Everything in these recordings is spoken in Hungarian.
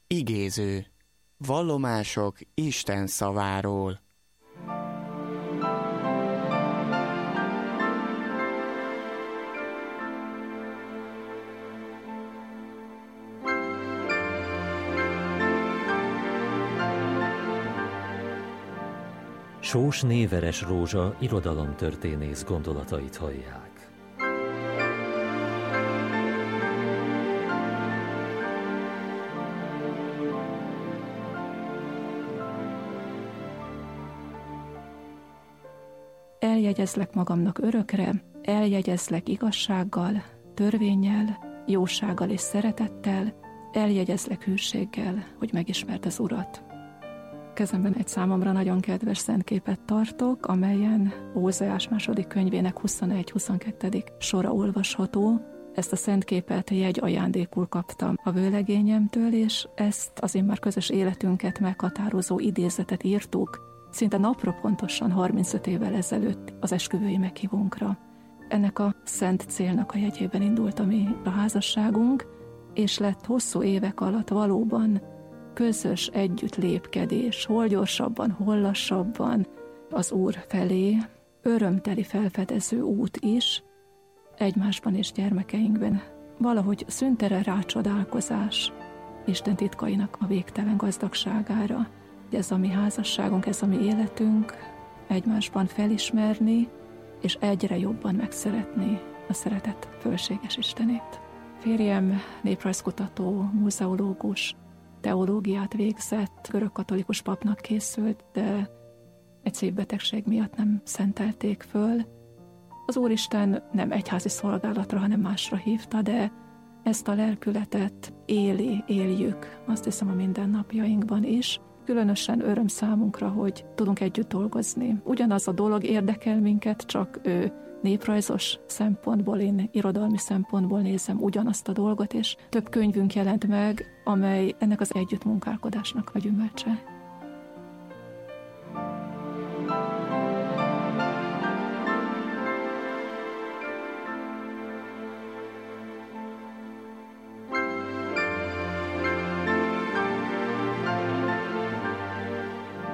Igéző. Vallomások Isten szaváról. Sósné Veres Rózsa irodalomtörténész gondolatait hallják. Eljegyezlek magamnak örökre, eljegyezlek igazsággal, törvénnyel, jósággal és szeretettel, eljegyezlek hűséggel, hogy megismerd az Urat. Kezemben egy számomra nagyon kedves szentképet tartok, amelyen Ózeás második könyvének 21-22. sora olvasható. Ezt a szentképet jegyajándékul kaptam a vőlegényemtől, és ezt az immár közös életünket meghatározó idézetet írtuk, szinte napra pontosan 35 évvel ezelőtt az esküvői meghívónkra. Ennek a szent célnak a jegyében indult a mi a házasságunk, és lett hosszú évek alatt valóban közös együtt lépkedés, hol gyorsabban, hol lassabban az Úr felé, örömteli felfedező út is, egymásban és gyermekeinkben. Valahogy szüntere rácsodálkozás Isten titkainak a végtelen gazdagságára. Ez a mi házasságunk, ez a mi életünk, egymásban felismerni, és egyre jobban megszeretni a szeretet fölséges Istenét. Férjem néprajzkutató, múzeológus, teológiát végzett, görögkatolikus papnak készült, de egy szívbetegség miatt nem szentelték föl. Az Úristen nem egyházi szolgálatra, hanem másra hívta, de ezt a lelkületet éljük, azt hiszem a mindennapjainkban is. Különösen öröm számunkra, hogy tudunk együtt dolgozni. Ugyanaz a dolog érdekel minket, csak ő néprajzos szempontból, én irodalmi szempontból nézem ugyanazt a dolgot, és több könyvünk jelent meg, amely ennek az együttmunkálkodásnak a gyümölcse.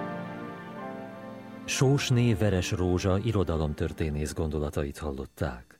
Sósné Veres Rózsa irodalomtörténész gondolatait hallották.